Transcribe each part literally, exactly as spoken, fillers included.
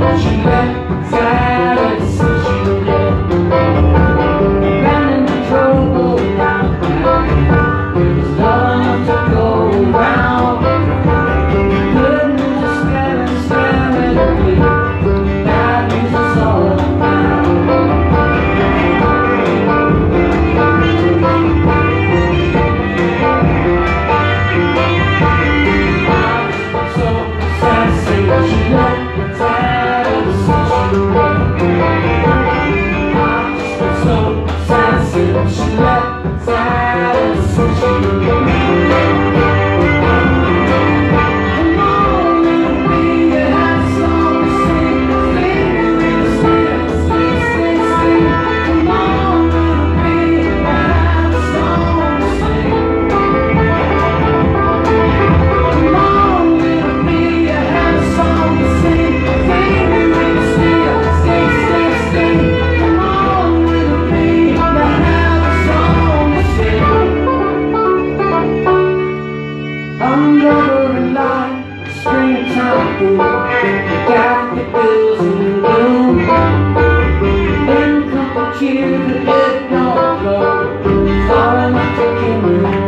Got the bills in bloom. Been a couple cheers, but it don't blow. Far enough to kill me.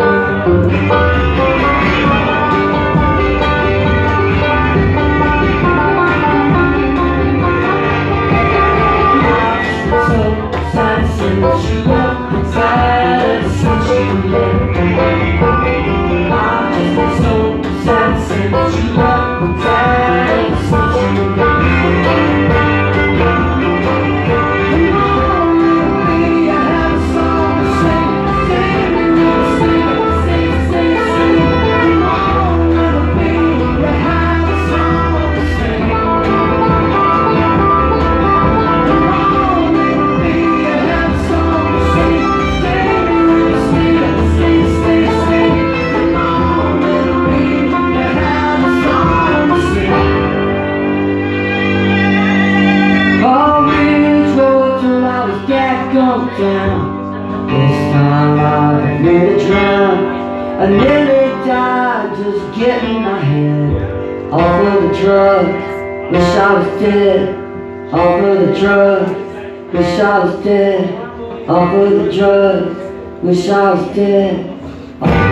So sad since you left, sad since you left. I've just been so sad since you left, sad since you left. Down. This time I nearly drowned, I nearly died just getting my head off of the drugs. Wish I was dead off of the drugs. Wish I was dead off of the drugs. Wish I was dead off